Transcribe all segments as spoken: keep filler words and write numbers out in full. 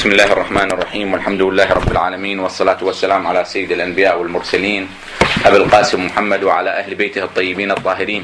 بسم الله الرحمن الرحيم، والحمد لله رب العالمين، والصلاة والسلام على سيد الأنبياء والمرسلين أبي القاسم محمد وعلى أهل بيته الطيبين الطاهرين.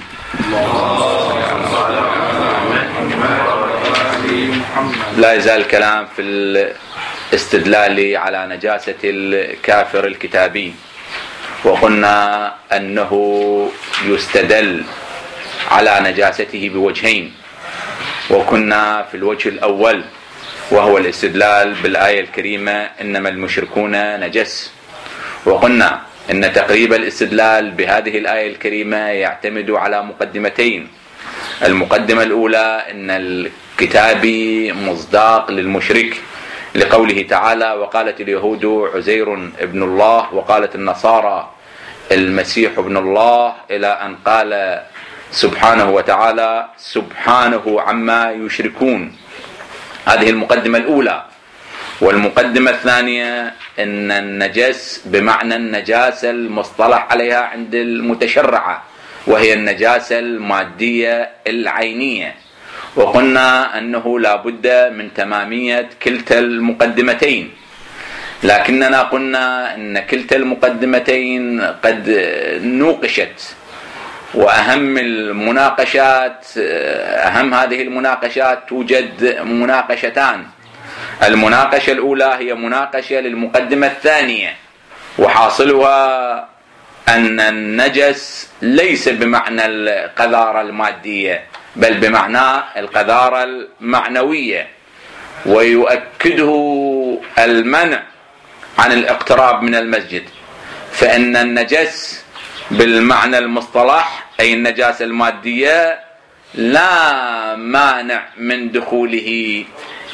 لا يزال الكلام في الاستدلال على نجاسة الكافر الكتابي، وقلنا أنه يستدل على نجاسته بوجهين، وكنا في الوجه الأول وهو الاستدلال بالآية الكريمة إنما المشركون نجس، وقلنا إن تقريب الاستدلال بهذه الآية الكريمة يعتمد على مقدمتين. المقدمة الأولى إن الكتابي مصداق للمشرك لقوله تعالى: وقالت اليهود عزير ابن الله وقالت النصارى المسيح ابن الله، إلى أن قال سبحانه وتعالى: سبحانه عما يشركون. هذه المقدمة الأولى. والمقدمة الثانية أن النجس بمعنى النجاسة المصطلح عليها عند المتشرعة، وهي النجاسة المادية العينية، وقلنا أنه لا بد من تمامية كلتا المقدمتين، لكننا قلنا أن كلتا المقدمتين قد نوقشت، وأهم المناقشات أهم هذه المناقشات توجد مناقشتان. المناقشة الأولى هي مناقشة للمقدمة الثانية، وحاصلها أن النجس ليس بمعنى القذارة المادية بل بمعنى القذارة المعنوية، ويؤكده المنع عن الاقتراب من المسجد، فإن النجس بالمعنى المصطلح أي النجاسة المادية لا مانع من دخوله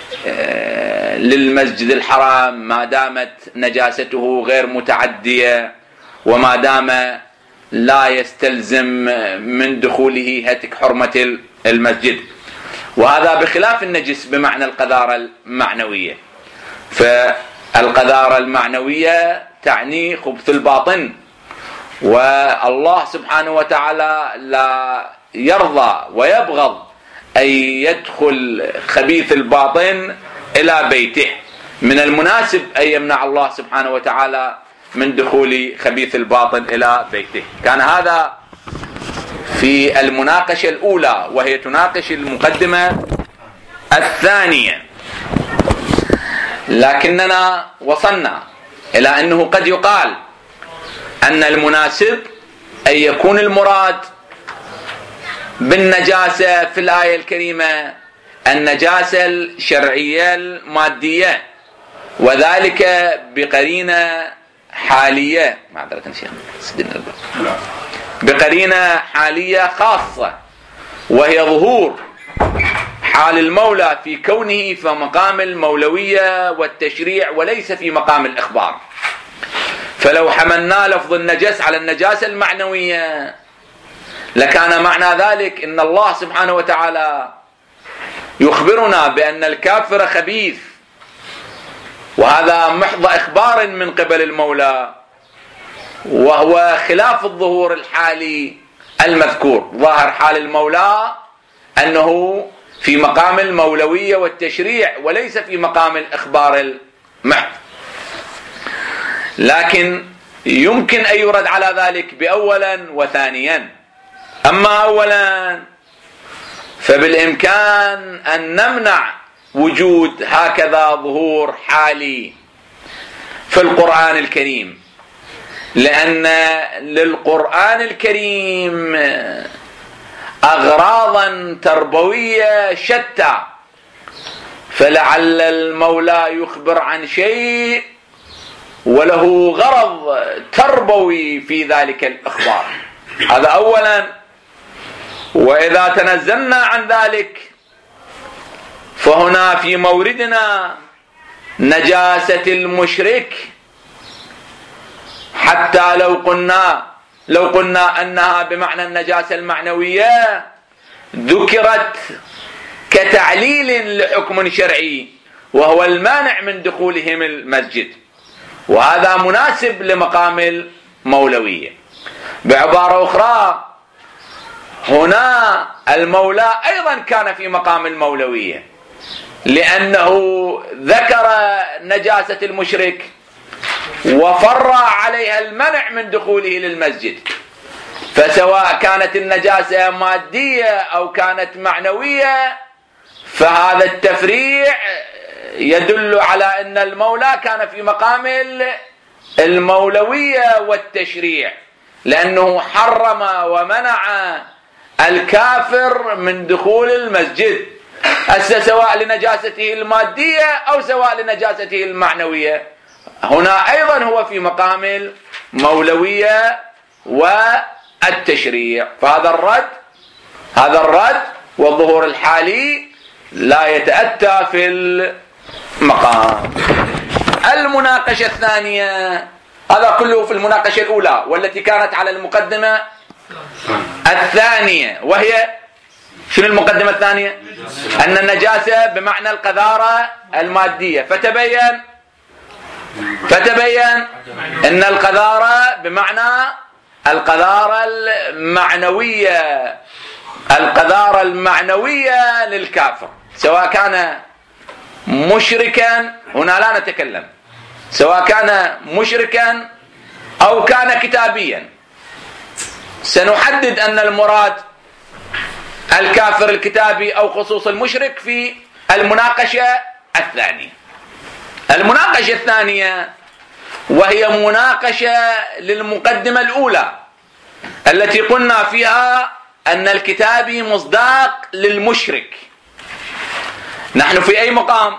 للمسجد الحرام ما دامت نجاسته غير متعدية، وما دام لا يستلزم من دخوله هتك حرمة المسجد، وهذا بخلاف النجس بمعنى القذارة المعنوية. فالقذارة المعنوية تعني خبث الباطن، والله سبحانه وتعالى لا يرضى ويبغض أن يدخل خبيث الباطن إلى بيته. من المناسب أن يمنع الله سبحانه وتعالى من دخول خبيث الباطن إلى بيته. كان هذا في المناقشة الأولى، وهي تناقش المقدمة الثانية، لكننا وصلنا إلى أنه قد يقال أن المناسب أن يكون المراد بالنجاسة في الآية الكريمة النجاسة الشرعية المادية، وذلك بقرينة حالية معذرة شيخ بقرينة حالية خاصة، وهي ظهور حال المولى في كونه في مقام المولوية والتشريع وليس في مقام الإخبار. فلو حملنا لفظ النجس على النجاسة المعنوية لكان معنى ذلك إن الله سبحانه وتعالى يخبرنا بأن الكافر خبيث، وهذا محض إخبار من قبل المولى، وهو خلاف الظهور الحالي المذكور. ظاهر حال المولى أنه في مقام المولوية والتشريع وليس في مقام الإخبار المحض، لكن يمكن أن يرد على ذلك بأولا وثانيا. أما أولا فبالإمكان أن نمنع وجود هكذا ظهور حالي في القرآن الكريم، لأن للقرآن الكريم أغراضا تربوية شتى، فلعل المولى يخبر عن شيء وله غرض تربوي في ذلك الإخبار. هذا أولا. وإذا تنزلنا عن ذلك فهنا في موردنا نجاسة المشرك، حتى لو قلنا لو قلنا أنها بمعنى النجاسة المعنوية ذكرت كتعليل لحكم شرعي وهو المانع من دخولهم المسجد، وهذا مناسب لمقام المولوية. بعبارة أخرى، هنا المولى أيضا كان في مقام المولوية، لأنه ذكر نجاسة المشرك وفر عليها المنع من دخوله للمسجد، فسواء كانت النجاسة مادية أو كانت معنوية فهذا التفريع يدل على أن المولى كان في مقام المولوية والتشريع، لأنه حرم ومنع الكافر من دخول المسجد، سواء لنجاسته المادية أو سواء لنجاسته المعنوية. هنا أيضا هو في مقام المولوية والتشريع. فهذا الرد هذا الرد والظهور الحالي لا يتأتى في المقام. المناقشة الثانية، هذا كله في المناقشة الأولى والتي كانت على المقدمة الثانية، وهي شنو المقدمة الثانية؟ أن النجاسة بمعنى القذارة المادية، فتبين فتبين أن القذارة بمعنى القذارة المعنوية، القذارة المعنوية للكافر، سواء كان مشركا، هنا لا نتكلم، سواء كان مشركا أو كان كتابيا. سنحدد أن المراد الكافر الكتابي أو خصوص المشرك في المناقشة الثانية. المناقشة الثانية وهي مناقشة للمقدمة الأولى التي قلنا فيها أن الكتابي مصداق للمشرك. نحن في أي مقام؟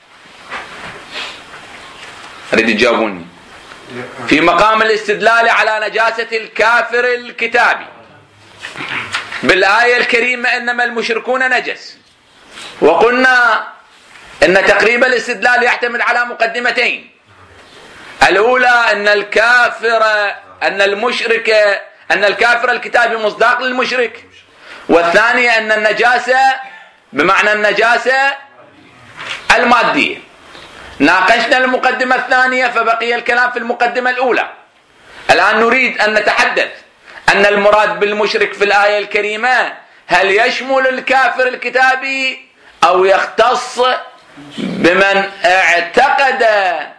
أريد تجاوبوني. في مقام الاستدلال على نجاسة الكافر الكتابي بالآية الكريمة إنما المشركون نجس، وقلنا إن تقريب الاستدلال يعتمد على مقدمتين. الأولى أن الكافر أن المشرك أن الكافر الكتابي مصداق للمشرك، والثانية أن النجاسة بمعنى النجاسة المادية. ناقشنا المقدمة الثانية فبقي الكلام في المقدمة الأولى. الآن نريد أن نتحدث أن المراد بالمشرك في الآية الكريمة هل يشمل الكافر الكتابي أو يختص بمن اعتقد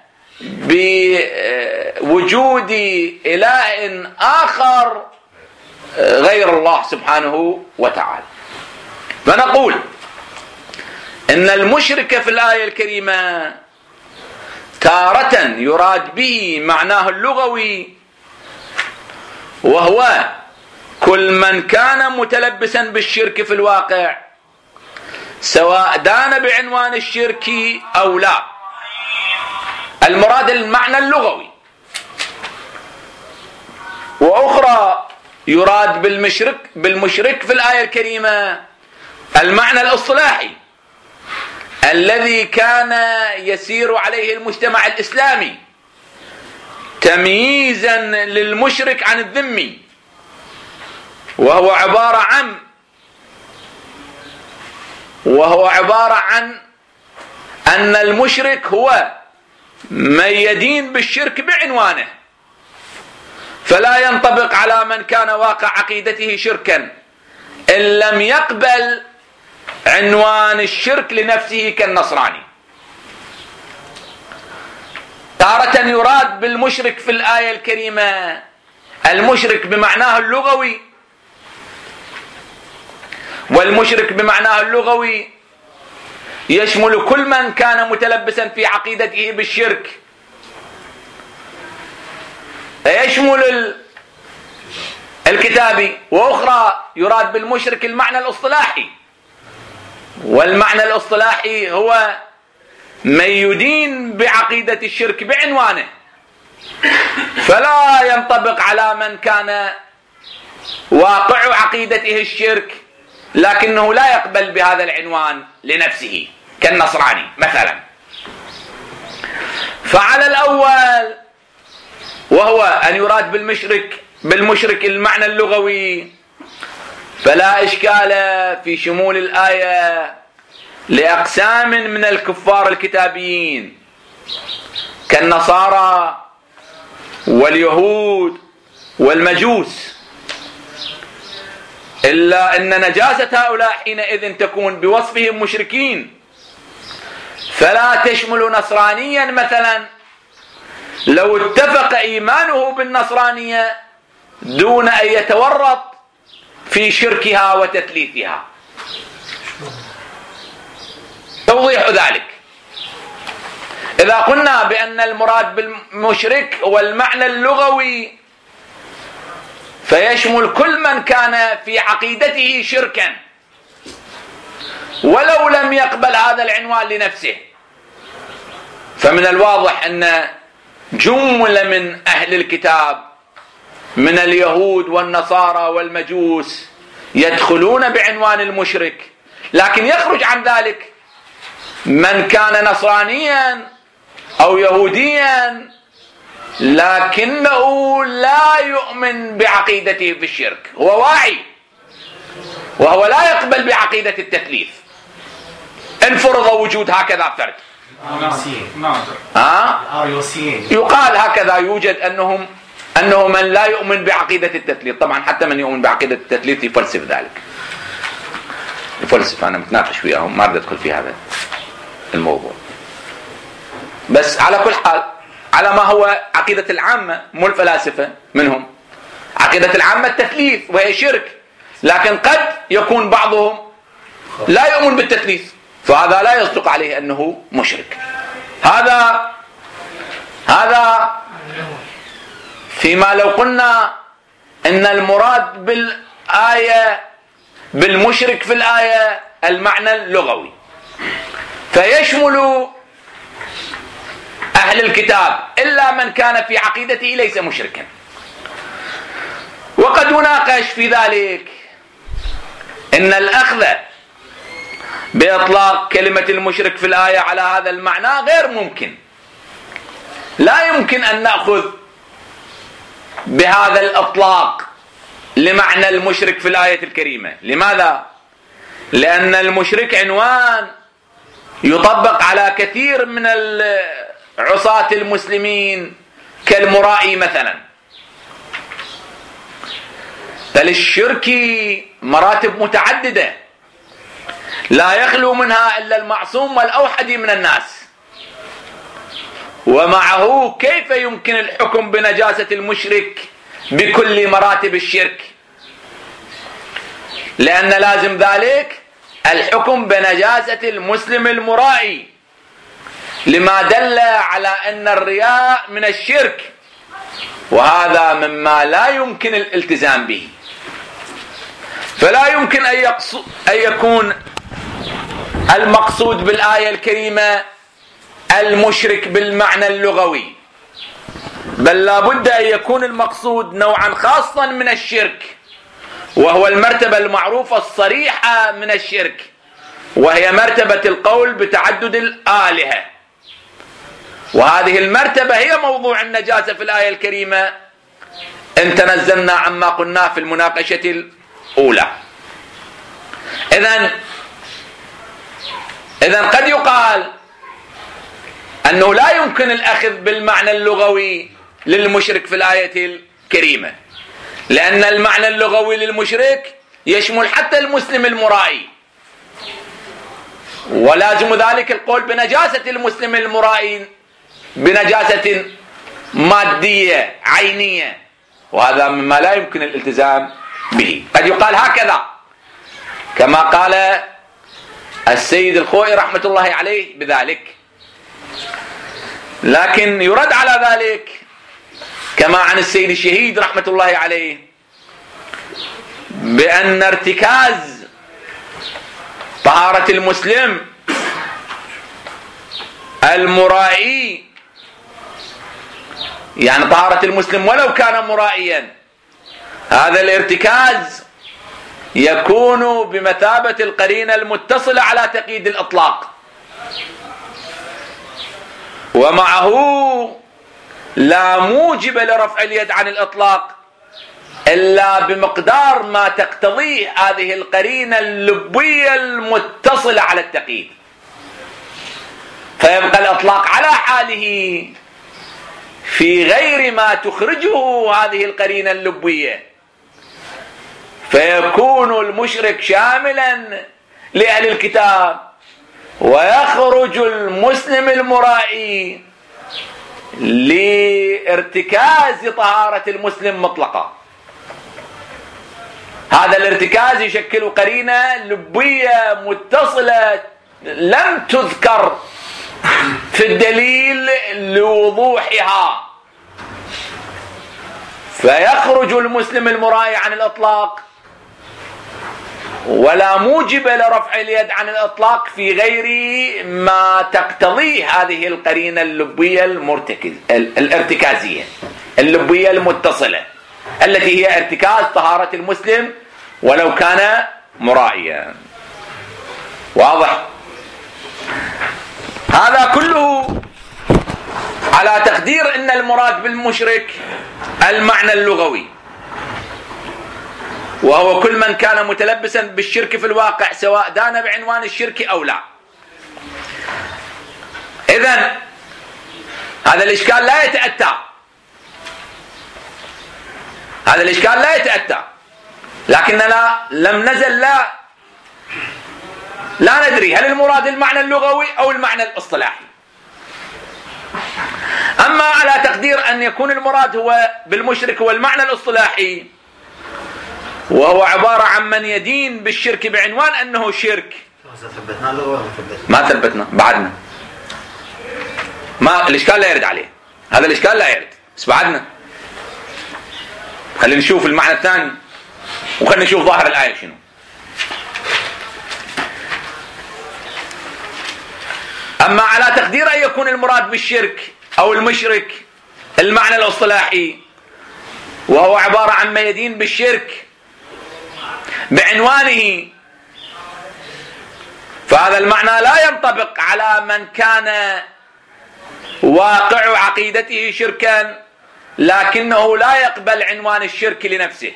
بوجود إله آخر غير الله سبحانه وتعالى. فنقول إن المشرك في الآية الكريمة تارة يراد به معناه اللغوي، وهو كل من كان متلبسا بالشرك في الواقع، سواء دان بعنوان الشرك أو لا. المراد المعنى اللغوي. وأخرى يراد بالمشرك بالمشرك في الآية الكريمة المعنى الاصطلاحي الذي كان يسير عليه المجتمع الإسلامي تمييزا للمشرك عن الذمي، وهو عبارة عن وهو عبارة عن أن المشرك هو من يدين بالشرك بعنوانه، فلا ينطبق على من كان واقع عقيدته شركا إن لم يقبل عنوان الشرك لنفسه كالنصراني. تارة يراد بالمشرك في الآية الكريمة المشرك بمعناه اللغوي، والمشرك بمعناه اللغوي يشمل كل من كان متلبسا في عقيدته بالشرك، يشمل الكتابي. وأخرى يراد بالمشرك المعنى الاصطلاحي، والمعنى الاصطلاحي هو من يدين بعقيدة الشرك بعنوانه، فلا ينطبق على من كان واقع عقيدته الشرك لكنه لا يقبل بهذا العنوان لنفسه كالنصراني مثلا. فعلى الأول وهو أن يراد بالمشرك بالمشرك المعنى اللغوي فلا إشكال في شمول الآية لأقسام من الكفار الكتابيين كالنصارى واليهود والمجوس، إلا أن نجاسة هؤلاء حينئذ تكون بوصفهم مشركين، فلا تشمل نصرانيا مثلا لو اتفق إيمانه بالنصرانية دون أن يتورط في شركها وتثليثها. توضيح ذلك: إذا قلنا بأن المراد بالمشرك هو المعنى اللغوي فيشمل كل من كان في عقيدته شركا ولو لم يقبل هذا العنوان لنفسه، فمن الواضح أن جملة من أهل الكتاب من اليهود والنصارى والمجوس يدخلون بعنوان المشرك، لكن يخرج عن ذلك من كان نصرانيا أو يهوديا لكنه لا يؤمن بعقيدته في الشرك، هو واعي وهو لا يقبل بعقيدة التثليث إن فرض وجود هكذا فرد. يقال هكذا يوجد أنهم أنه من لا يؤمن بعقيدة التثليث. طبعا حتى من يؤمن بعقيدة التثليث يفلسف ذلك، يفلسف. أنا متناقش وياهم، ما أريد أدخل في هذا الموضوع. بس على كل حال على ما هو عقيدة العامة، مو الفلاسفة منهم، عقيدة العامة التثليث وهي شرك، لكن قد يكون بعضهم لا يؤمن بالتثليث فهذا لا يصدق عليه أنه مشرك. هذا هذا فيما لو قلنا إن المراد بالآية بالمشرك في الآية المعنى اللغوي، فيشمل أهل الكتاب إلا من كان في عقيدته ليس مشركا. وقد يناقش في ذلك إن الأخذ بإطلاق كلمة المشرك في الآية على هذا المعنى غير ممكن. لا يمكن أن نأخذ بهذا الإطلاق لمعنى المشرك في الآية الكريمة. لماذا؟ لأن المشرك عنوان يطبق على كثير من عصاة المسلمين كالمرائي مثلا. فللشرك مراتب متعددة لا يخلو منها إلا المعصوم والأوحد من الناس، ومعه كيف يمكن الحكم بنجاسة المشرك بكل مراتب الشرك؟ لأن لازم ذلك الحكم بنجاسة المسلم المرائي، لما دل على أن الرياء من الشرك، وهذا مما لا يمكن الالتزام به. فلا يمكن أن, أن يكون المقصود بالآية الكريمة المشرك بالمعنى اللغوي، بل لا بد أن يكون المقصود نوعا خاصا من الشرك، وهو المرتبة المعروفة الصريحة من الشرك، وهي مرتبة القول بتعدد الآلهة. وهذه المرتبة هي موضوع النجاسة في الآية الكريمة إن تنزلنا عما قلنا في المناقشة الأولى. إذن إذن قد يقال أنه لا يمكن الأخذ بالمعنى اللغوي للمشرك في الآية الكريمة، لأن المعنى اللغوي للمشرك يشمل حتى المسلم المرائي، ولازم ذلك القول بنجاسة المسلم المرائي بنجاسة مادية عينية، وهذا مما لا يمكن الالتزام به. قد يقال هكذا كما قال السيد الخوئي رحمة الله عليه بذلك، لكن يرد على ذلك كما عن السيد الشهيد رحمة الله عليه بأن ارتكاز طهارة المسلم المرائي، يعني طهارة المسلم ولو كان مرائيا، هذا الارتكاز يكون بمثابة القرينة المتصلة على تقييد الإطلاق، ومعه لا موجب لرفع اليد عن الإطلاق إلا بمقدار ما تقتضيه هذه القرينة اللبية المتصلة على التقييد، فيبقى الإطلاق على حاله في غير ما تخرجه هذه القرينة اللبية، فيكون المشرك شاملا لأهل الكتاب ويخرج المسلم المرائي لارتكاز طهارة المسلم مطلقة. هذا الارتكاز يشكل قرينة لبية متصلة لم تذكر في الدليل لوضوحها، فيخرج المسلم المرائي عن الإطلاق، ولا موجب لرفع اليد عن الإطلاق في غير ما تقتضيه هذه القرينة اللبية المرتكز الارتكازية اللبية المتصلة التي هي ارتكاز طهارة المسلم ولو كان مرائيا. واضح؟ هذا كله على تقدير ان المراد بالمشرك المعنى اللغوي، وهو كل من كان متلبسا بالشرك في الواقع سواء دان بعنوان الشرك او لا. اذن هذا الاشكال لا يتأتى هذا الاشكال لا يتأتى لكننا لم نزل لا لا ندري هل المراد المعنى اللغوي او المعنى الاصطلاحي. اما على تقدير ان يكون المراد هو بالمشرك هو المعنى الاصطلاحي، وهو عبارة عن من يدين بالشرك بعنوان انه شرك. ما ثبتنا بعدنا، ما الاشكال لا يرد عليه، هذا الاشكال لا يرد، بس بعدنا خلينا نشوف المعنى الثاني وخلينا نشوف ظاهر الآية شنو. أما على تقدير أن يكون المراد بالشرك أو المشرك المعنى الاصطلاحي، وهو عبارة عن ما يدين بالشرك بعنوانه، فهذا المعنى لا ينطبق على من كان واقع عقيدته شركا لكنه لا يقبل عنوان الشرك لنفسه.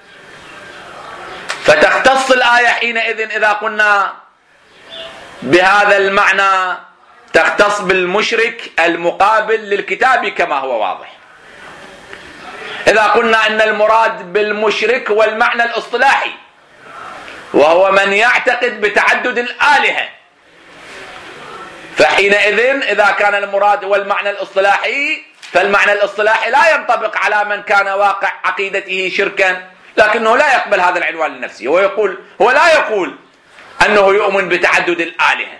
فتختص الآية حينئذ إذا قلنا بهذا المعنى تختص بالمشرك المقابل للكتاب كما هو واضح. إذا قلنا أن المراد بالمشرك هو المعنى الاصطلاحي، وهو من يعتقد بتعدد الآلهة، فحينئذ إذا كان المراد هو المعنى الاصطلاحي فالمعنى الاصطلاحي لا ينطبق على من كان واقع عقيدته شركا لكنه لا يقبل هذا العنوان لنفسه، هو يقول هو لا يقول أنه يؤمن بتعدد الآلهة.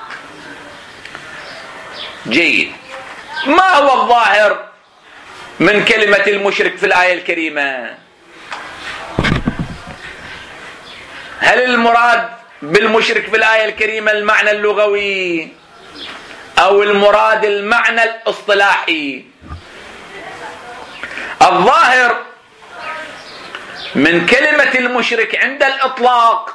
جيد. ما هو الظاهر من كلمة المشرك في الآية الكريمة؟ هل المراد بالمشرك في الآية الكريمة المعنى اللغوي أو المراد المعنى الاصطلاحي؟ الظاهر من كلمة المشرك عند الإطلاق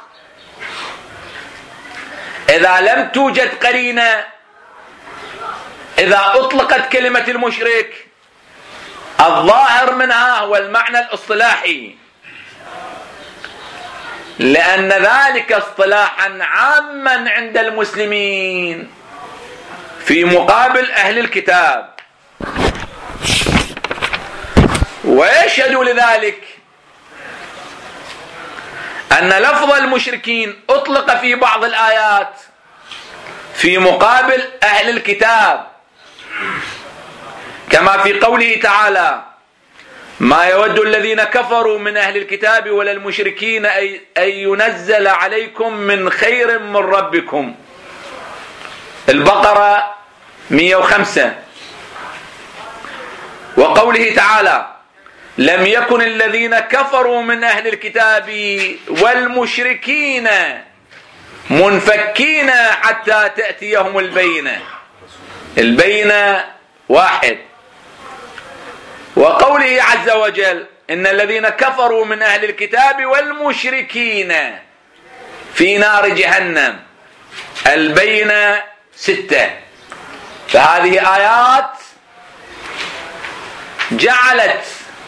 إذا لم توجد قرينة، إذا أطلقت كلمة المشرك الظاهر منها هو المعنى الاصطلاحي، لأن ذلك اصطلاحا عاما عند المسلمين في مقابل أهل الكتاب، ويشهد لذلك أن لفظ المشركين أطلق في بعض الآيات في مقابل أهل الكتاب، كما في قوله تعالى: ما يود الذين كفروا من أهل الكتاب ولا المشركين أن ينزل عليكم من خير من ربكم. البقرة مئة وخمسة. وقوله تعالى: لم يكن الذين كفروا من أهل الكتاب والمشركين منفكين حتى تأتيهم البينة. البينة واحد. وقوله عز وجل: إن الذين كفروا من أهل الكتاب والمشركين في نار جهنم. البينة ستة. فهذه آيات جعلت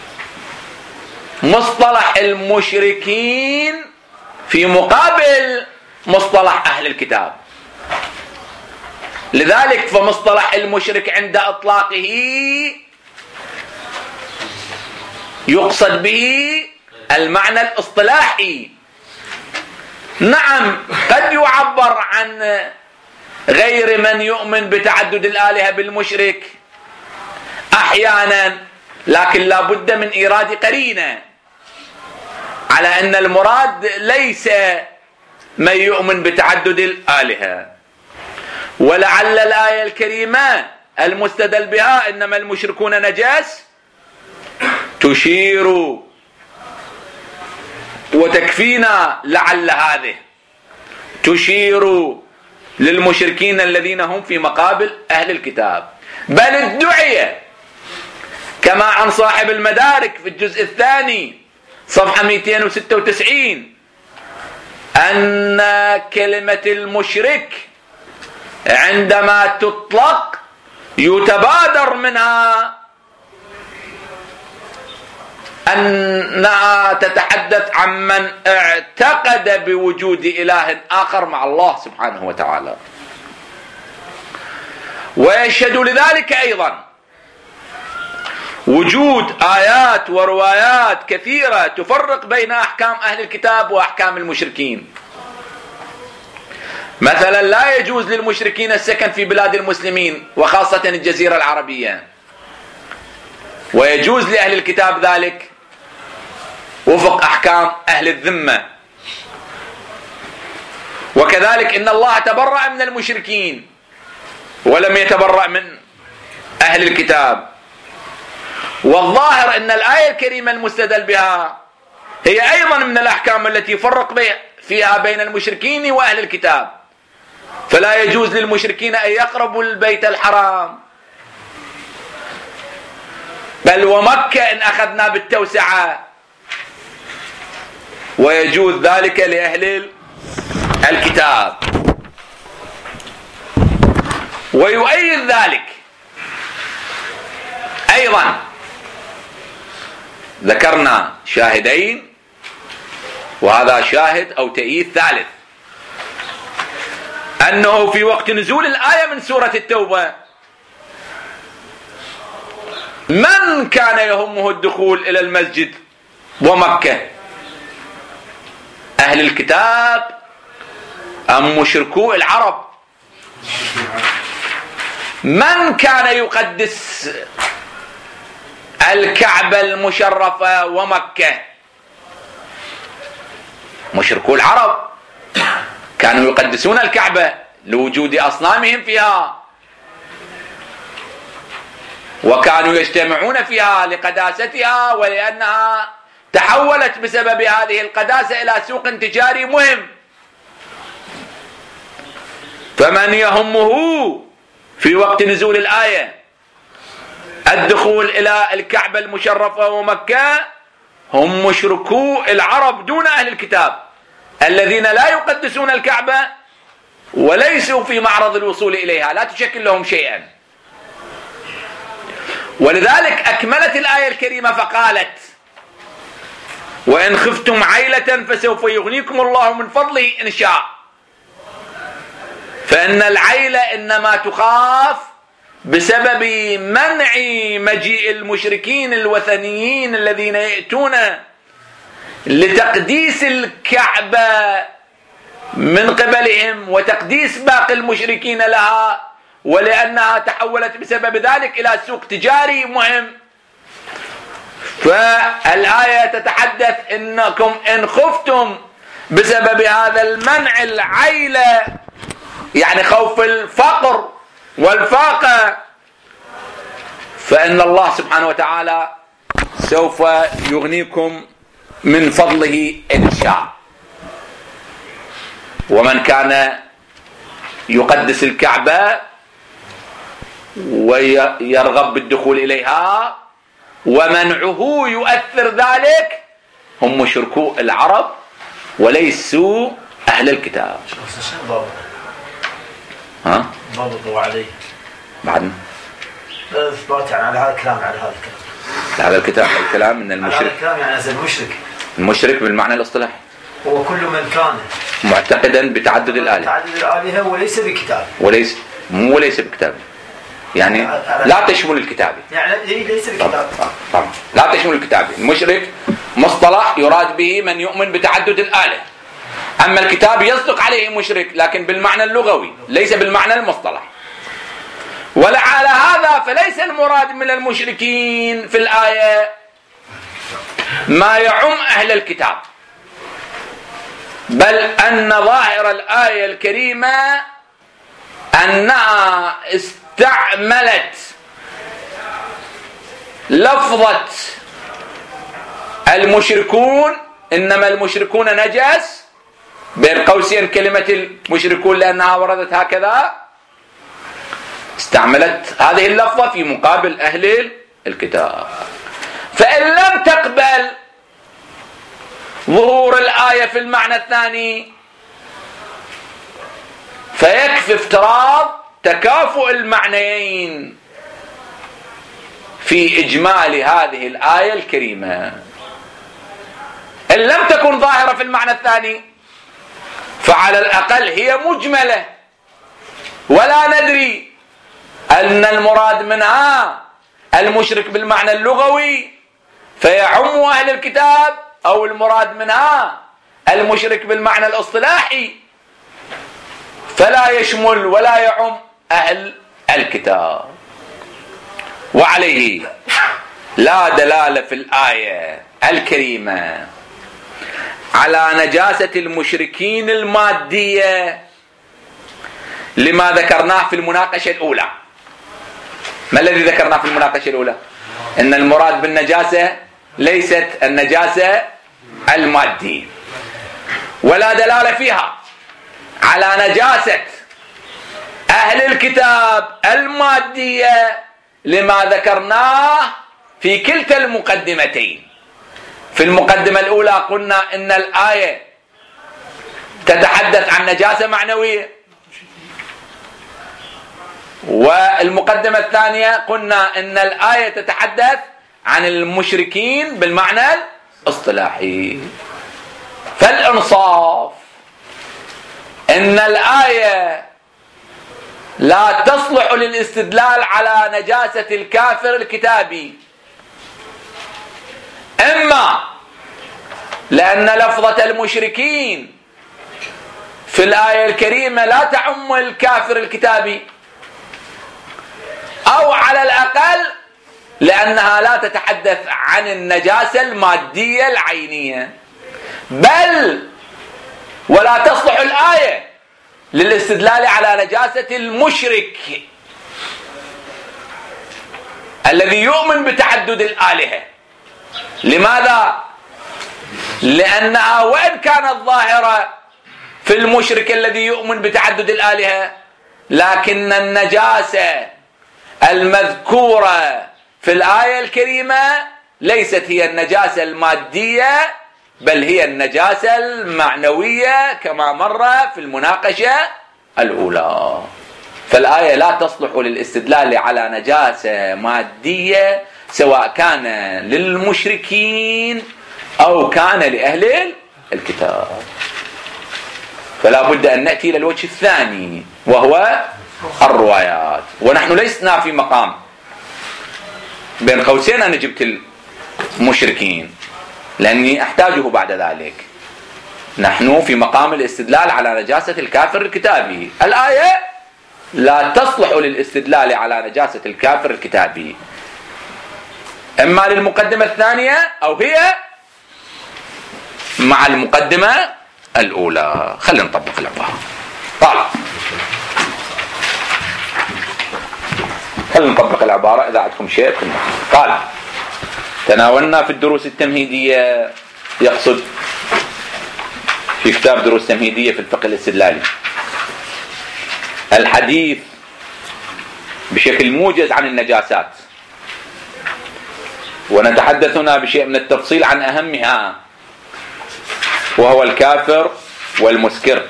مصطلح المشركين في مقابل مصطلح أهل الكتاب. لذلك فمصطلح المشرك عند إطلاقه يقصد به المعنى الاصطلاحي. نعم قد يعبر عن غير من يؤمن بتعدد الآلهة بالمشرك أحيانا، لكن لا بد من إيراد قرينة على أن المراد ليس من يؤمن بتعدد الآلهة. ولعل الآية الكريمة المستدل بها إنما المشركون نجاس تشير وتكفينا، لعل هذه تشير للمشركين الذين هم في مقابل أهل الكتاب. بل ادعي كما عن صاحب المدارك في الجزء الثاني صفحة مئتين وستة وتسعين أن كلمة المشرك عندما تطلق يتبادر منها أنها تتحدث عن من اعتقد بوجود إله آخر مع الله سبحانه وتعالى. ويشهد لذلك أيضا وجود آيات وروايات كثيرة تفرق بين أحكام أهل الكتاب وأحكام المشركين. مثلا لا يجوز للمشركين السكن في بلاد المسلمين وخاصة الجزيرة العربية، ويجوز لأهل الكتاب ذلك وفق أحكام أهل الذمة. وكذلك إن الله تبرأ من المشركين ولم يتبرأ من أهل الكتاب. والظاهر أن الآية الكريمة المستدل بها هي أيضا من الأحكام التي فرق فيها بين المشركين وأهل الكتاب، فلا يجوز للمشركين أن يقربوا البيت الحرام، بل ومكة إن أخذنا بالتوسعة، ويجوز ذلك لأهل الكتاب. ويؤيد ذلك أيضا ذكرنا شاهدين، وهذا شاهد أو تأييد ثالث، أنه في وقت نزول الآية من سورة التوبة من كان يهمه الدخول إلى المسجد ومكة؟ أهل الكتاب أم مشركو العرب؟ من كان يقدس الكعبة المشرفة ومكة؟ مشركو العرب كانوا يقدسون الكعبة لوجود أصنامهم فيها، وكانوا يجتمعون فيها لقداستها، ولأنها تحولت بسبب هذه القداسة إلى سوق تجاري مهم. فمن يهمه في وقت نزول الآية الدخول إلى الكعبة المشرفة ومكة هم مشركو العرب دون أهل الكتاب الذين لا يقدسون الكعبة وليسوا في معرض الوصول إليها، لا تشكل لهم شيئا. ولذلك أكملت الآية الكريمة فقالت: وإن خفتم عيلة فسوف يغنيكم الله من فضله إن شاء. فإن العيلة إنما تخاف بسبب منع مجيء المشركين الوثنيين الذين يأتون لتقديس الكعبة من قبلهم وتقديس باقي المشركين لها، ولأنها تحولت بسبب ذلك إلى سوق تجاري مهم. فالآية تتحدث إنكم إن خفتم بسبب هذا المنع العيلة، يعني خوف الفقر والفاقة، فإن الله سبحانه وتعالى سوف يغنيكم من فضله إن شاء. ومن كان يقدس الكعبة ويرغب بالدخول إليها ومنعه يؤثر ذلك هم مشركو العرب وليسوا أهل الكتاب. ها؟ ضبطوا عليه بعدنا إثبات يعني على هذا الكلام على هذا الكلام على الكتاب الكلام من المشرك. هذا الكلام يعني أزل المشرك المشرك بالمعنى الاصطلاحي هو كل من كان معتقدا بتعدد الآلهة تعدد الآلهة وليس بكتاب وليس مو وليس بكتاب يعني لا تشمل الكتاب يعني ليس بكتاب طبعا لا تشمل الكتاب. المشرك مصطلح يراد به من يؤمن بتعدد الآلهة أما الكتاب يصدق عليه مشرك لكن بالمعنى اللغوي ليس بالمعنى المصطلح. ولعل هذا فليس المراد من المشركين في الآية ما يعم أهل الكتاب، بل أن ظاهر الآية الكريمة أنها استعملت لفظة المشركون، إنما المشركون نجس، بين قوسين كلمة المشركون لأنها وردت هكذا، استعملت هذه اللفظة في مقابل أهل الكتاب. فإن لم تقبل ظهور الآية في المعنى الثاني فيكفي افتراض تكافؤ المعنيين في إجمال هذه الآية الكريمة. إن لم تكن ظاهرة في المعنى الثاني فعلى الأقل هي مجملة، ولا ندري أن المراد منها المشرك بالمعنى اللغوي فيعم أهل الكتاب، أو المراد منها المشرك بالمعنى الاصطلاحي فلا يشمل ولا يعم أهل الكتاب. وعليه لا دلالة في الآية الكريمة على نجاسة المشركين المادية لما ذكرناه في المناقشة الأولى. ما الذي ذكرناه في المناقشة الأولى؟ إن المراد بالنجاسة ليست النجاسة المادية، ولا دلالة فيها على نجاسة أهل الكتاب المادية لما ذكرناه في كلتا المقدمتين. في المقدمة الأولى قلنا إن الآية تتحدث عن نجاسة معنوية، والمقدمة الثانية قلنا إن الآية تتحدث عن المشركين بالمعنى الاصطلاحي. فالإنصاف إن الآية لا تصلح للاستدلال على نجاسة الكافر الكتابي، إما لأن لفظة المشركين في الآية الكريمة لا تعم الكافر الكتابي، أو على الأقل لأنها لا تتحدث عن النجاسة المادية العينية، بل ولا تصلح الآية للاستدلال على نجاسة المشرك الذي يؤمن بتعدد الآلهة. لماذا؟ لأنها وإن كانت ظاهرة في المشرك الذي يؤمن بتعدد الآلهة، لكن النجاسة المذكورة في الآية الكريمة ليست هي النجاسة المادية، بل هي النجاسة المعنوية كما مر في المناقشة الأولى. فالآية لا تصلح للاستدلال على نجاسة مادية سواء كان للمشركين أو كان لأهل الكتاب. فلا بد أن نأتي إلى الوجه الثاني وهو الروايات. ونحن لسنا في مقام بين قوسين أنا جبت المشركين لأني أحتاجه بعد ذلك. نحن في مقام الاستدلال على نجاسة الكافر الكتابي. الآية لا تصلح للاستدلال على نجاسة الكافر الكتابي، إما للمقدمة الثانية أو هي مع المقدمة الأولى. خلينا نطبق العبارة. قال خلينا نطبق العبارة إذا عندكم شيء. قال تناولنا في الدروس التمهيدية، يقصد في كتاب دروس تمهيدية في الفقه الاستدلالي، الحديث بشكل موجز عن النجاسات، ونتحدث هنا بشيء من التفصيل عن أهمها وهو الكافر والمسكر.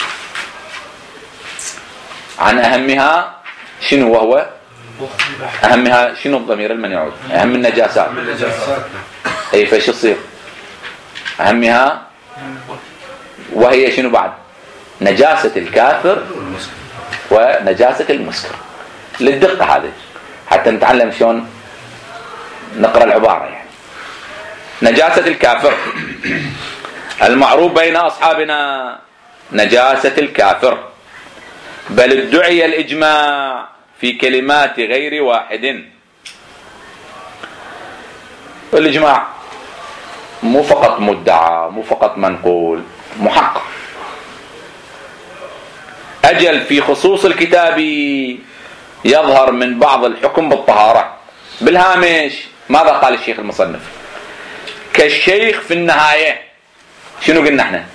عن أهمها شنو وهو؟ أهمها شنو الضمير المن يعود؟ أهم النجاسات. أي فايش يصير؟ أهمها وهي شنو بعد؟ نجاسة الكافر ونجاسة المسكر. للدقة هذه حتى نتعلم شلون نقرأ العبارة. يعني نجاسة الكافر المعروف بين أصحابنا نجاسة الكافر، بل ادعي الإجماع في كلمات غير واحد. الإجماع مو فقط مدعى، مو فقط منقول، محقق. أجل في خصوص الكتاب يظهر من بعض الحكم بالطهارة. بالهامش ماذا قال الشيخ المصنف؟ كالشيخ في النهاية. شنو قلنا احنا؟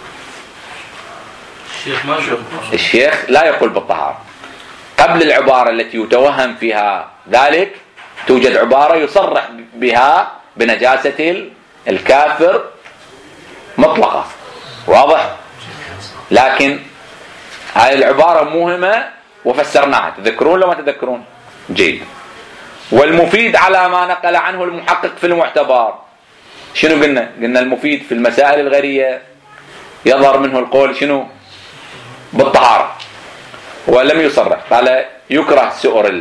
الشيخ ما يقول. الشيخ لا يقول بالطهارة. قبل العبارة التي يتوهم فيها ذلك توجد عبارة يصرح بها بنجاسة الكافر مطلقة، واضح؟ لكن هذه العبارة مهمة وفسرناها، تذكرون لو ما تذكرون؟ جيد. والمفيد على ما نقل عنه المحقق في المعتبر. شنو قلنا؟ قلنا المفيد في المسائل الغرية يظهر منه القول شنو؟ بالطهارة، ولم يصرح، قال يكره سؤر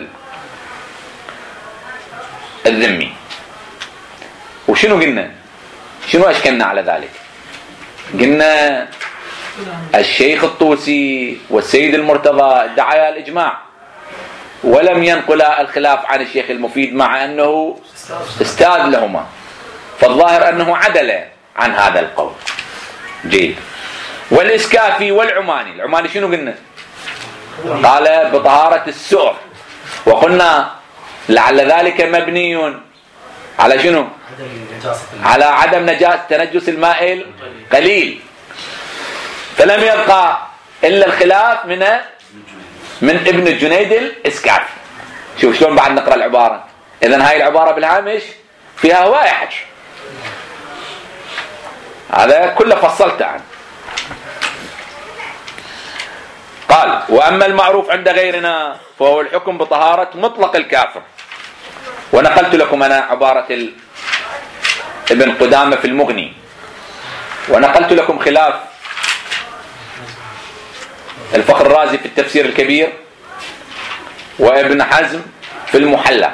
الذمي. وشنو قلنا؟ شنو أشكلنا على ذلك؟ قلنا الشيخ الطوسي والسيد المرتضى ادعيا الإجماع ولم ينقل الخلاف عن الشيخ المفيد، مع أنه استاذ لهما، فالظاهر أنه عدل عن هذا القول. جيد. والإسكافي والعماني. العماني شنو قلنا؟ قال بطهارة السؤر، وقلنا لعل ذلك مبني على شنو؟ على عدم نجاسة تنجس الماء القليل، فلم يبقى إلا الخلاف من من ابن الجنيد الإسكافي. شوف شلون بعد نقرأ العبارة. إذن هاي العبارة بالهامش فيها هواية حكي، هذا كله فصلت عنه. قال وأما المعروف عند غيرنا فهو الحكم بطهارة مطلق الكافر. ونقلت لكم أنا عبارة ابن قدامة في المغني، ونقلت لكم خلاف الفخر الرازي في التفسير الكبير، وابن حزم في المحلى.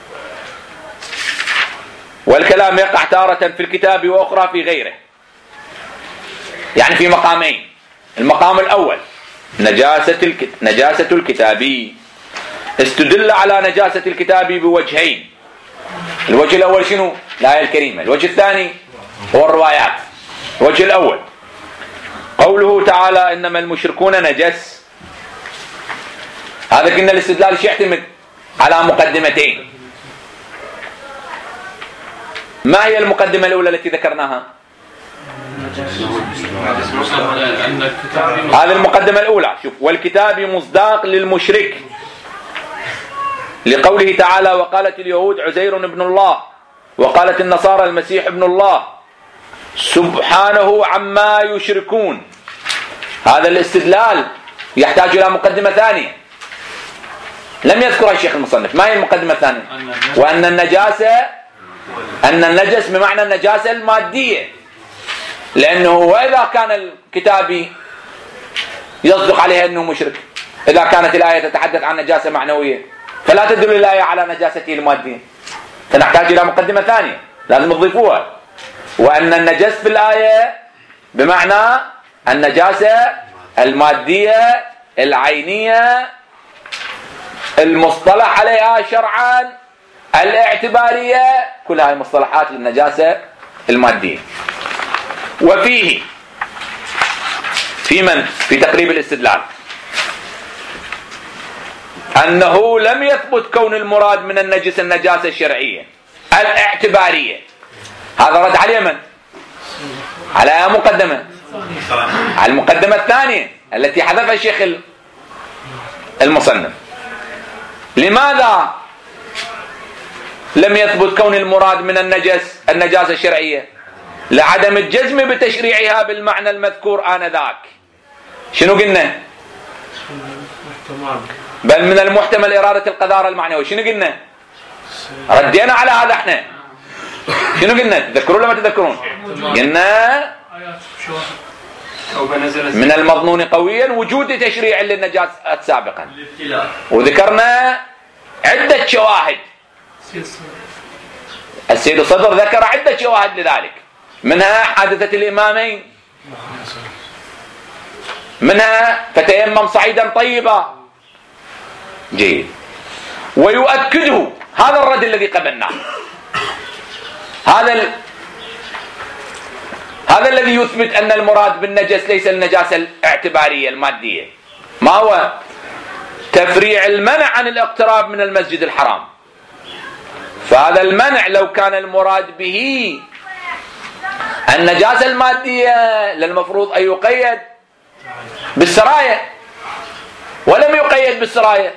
والكلام يقع تارة في الكتاب وأخرى في غيره، يعني في مقامين. المقام الأول نجاسة الكت... نجاسة الكتابي. استدل على نجاسة الكتابي بوجهين. الوجه الأول شنو؟ الآية الكريمة. الوجه الثاني هو الروايات. الوجه الأول قوله تعالى إنما المشركون نجس. هذا كنا الاستدلال يعتمد على مقدمتين. ما هي المقدمة الأولى التي ذكرناها؟ هذه المقدمة الأولى. شوف، والكتاب مصداق للمشرك لقوله تعالى وقالت اليهود عزير ابن الله وقالت النصارى المسيح ابن الله سبحانه عما يشركون. هذا الاستدلال يحتاج إلى مقدمة ثانية لم يذكرها الشيخ المصنف. ما هي المقدمة الثانية؟ وأن النجاسة أن النجس بمعنى النجاسة المادية، لأنه وإذا كان الكتابي يصدق عليها أنه مشرك، إذا كانت الآية تتحدث عن نجاسة معنوية فلا تدل الآية على نجاسته المادية، فنحتاج إلى مقدمة ثانية لازم تضيفوها. وأن النجس في الآية بمعنى النجاسة المادية العينية المصطلح عليها شرعا الاعتبارية، كل هذه مصطلحات للنجاسة المادية. وفيه في من في تقريب الاستدلال أنه لم يثبت كون المراد من النجس النجاسة الشرعية الاعتبارية. هذا رد على من؟ على مقدمة على المقدمة الثانية التي حذفها الشيخ المصنف. لماذا لم يثبت كون المراد من النجس النجاسة الشرعية؟ لعدم الجزم بتشريعها بالمعنى المذكور آنذاك. شنو قلنا؟ بل من المحتمل إرادة القذارة المعنوية. شنو قلنا؟ ردينا على هذا احنا. شنو قلنا؟ تذكرون لما تذكرون؟ قلنا من المظنون قويا وجود تشريع للنجاسة سابقا، وذكرنا عدة شواهد. السيد الصدر ذكر عدة شواهد لذلك، منها حادثة الإمامين منها فتيمم صعيدا طيبا. جيد. ويؤكده هذا الرد الذي قبلناه، هذا ال... هذا الذي يثبت أن المراد بالنجس ليس النجاسة الاعتبارية المادية. ما هو؟ تفريع المنع عن الاقتراب من المسجد الحرام. فهذا المنع لو كان المراد به النجاسة المادية للمفروض أن يقيد بالسراية، ولم يقيد بالسراية،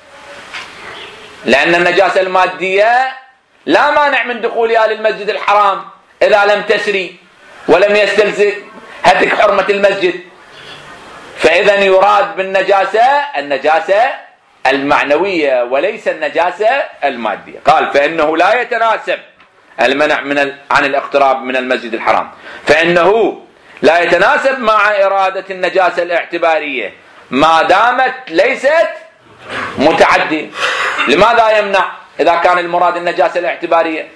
لأن النجاسة المادية لا مانع من دخولها للمسجد الحرام إذا لم تسري ولم يستلزم هتك حرمة المسجد. فإذا يراد بالنجاسة النجاسة المعنوية وليس النجاسة المادية. قال فإنه لا يتناسب المنع من ال... عن الاقتراب من المسجد الحرام، فإنه لا يتناسب مع إرادة النجاسة الاعتبارية ما دامت ليست متعدية. لماذا يمنع إذا كان المراد النجاسة الاعتبارية؟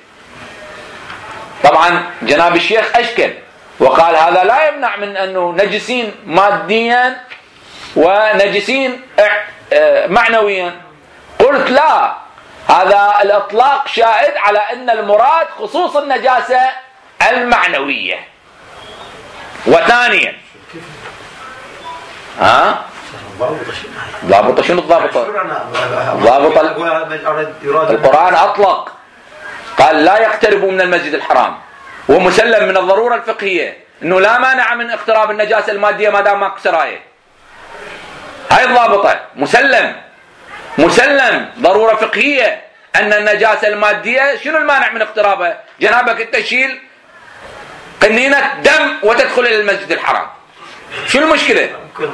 طبعا جناب الشيخ أشكل وقال هذا لا يمنع من أنه نجسين ماديا ونجسين معنويا. قلت لا، هذا الإطلاق شاهد على أن المراد خصوص النجاسة المعنوية. وثانيا ها ضابطة شنو الضابطة؟ ضابطة القرآن أطلق قال لا يقتربوا من المسجد الحرام، ومسلم من الضرورة الفقهية أنه لا مانع من اقتراب النجاسة المادية ما دام ماكو سراية. هاي الضابطة مسلم مسلم ضرورة فقهية أن النجاسة المادية شنو المانع من اقترابها؟ جنابك تشيل قنينة دم وتدخل إلى المسجد الحرام، شنو المشكلة؟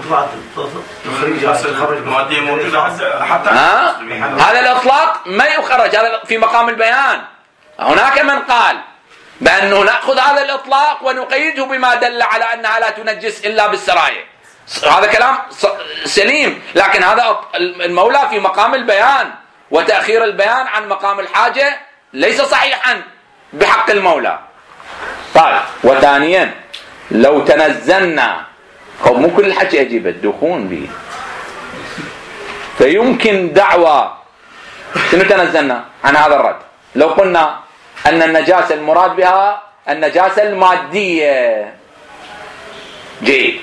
ها؟ هذا الإطلاق ما يخرج، هذا في مقام البيان. هناك من قال بأنه نأخذ هذا الإطلاق ونقيده بما دل على أنها لا تنجس إلا بالسراية. هذا كلام سليم، لكن هذا المولى في مقام البيان، وتأخير البيان عن مقام الحاجة ليس صحيحا بحق المولى. طيب وثانيا لو تنزلنا، هو مو كل الحكي أجيب الدخون به، فيمكن دعوة شنو تنزلنا عن هذا الرد لو قلنا أن النجاسة المراد بها النجاسة المادية. جيد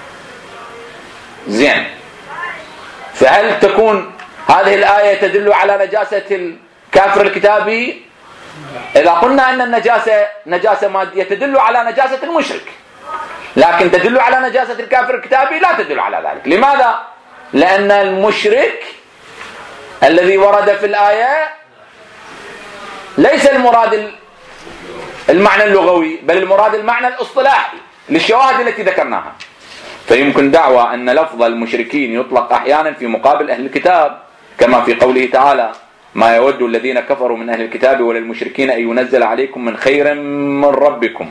زين، فهل تكون هذه الآية تدل على نجاسة الكافر الكتابي؟ إذا قلنا أن النجاسة نجاسة مادية تدل على نجاسة المشرك، لكن تدل على نجاسة الكافر الكتابي لا تدل على ذلك. لماذا؟ لأن المشرك الذي ورد في الآية ليس المراد المعنى اللغوي، بل المراد المعنى الاصطلاحي للشواهد التي ذكرناها. فيمكن دعوة أن لفظ المشركين يطلق أحيانا في مقابل أهل الكتاب، كما في قوله تعالى ما يود الذين كفروا من أهل الكتاب وللمشركين أن ينزل عليكم من خير من ربكم.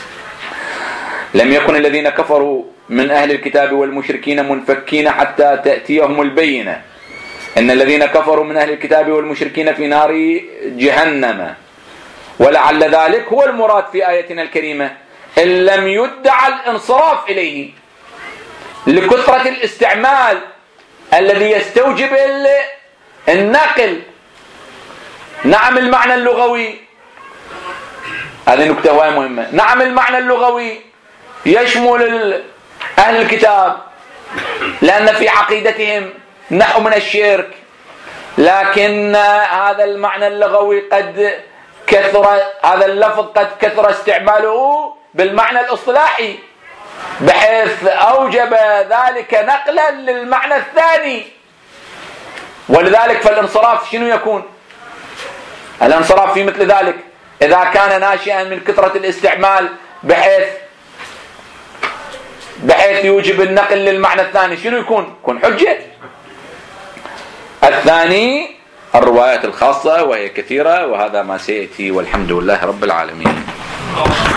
لم يكن الذين كفروا من أهل الكتاب والمشركين منفكين حتى تأتيهم البينة، إن الذين كفروا من أهل الكتاب والمشركين في نار جهنم. ولعل ذلك هو المراد في آيتنا الكريمة إن لم يدعى الانصراف إليه لكثرة الاستعمال الذي يستوجب النقل. نعم المعنى اللغوي، هذه نكتة مهمة، نعم المعنى اللغوي يشمل أهل الكتاب لأن في عقيدتهم نحو من الشرك، لكن هذا المعنى اللغوي قد كثر، هذا اللفظ قد كثر استعماله بالمعنى الاصطلاحي بحيث أوجب ذلك نقلا للمعنى الثاني. ولذلك فالانصراف شنو يكون؟ الانصراف في مثل ذلك إذا كان ناشئا من كثرة الاستعمال بحيث بحيث يوجب النقل للمعنى الثاني، شنو يكون؟ يكون حجة. الثاني الروايات الخاصة وهي كثيرة، وهذا ما سيأتي والحمد لله رب العالمين.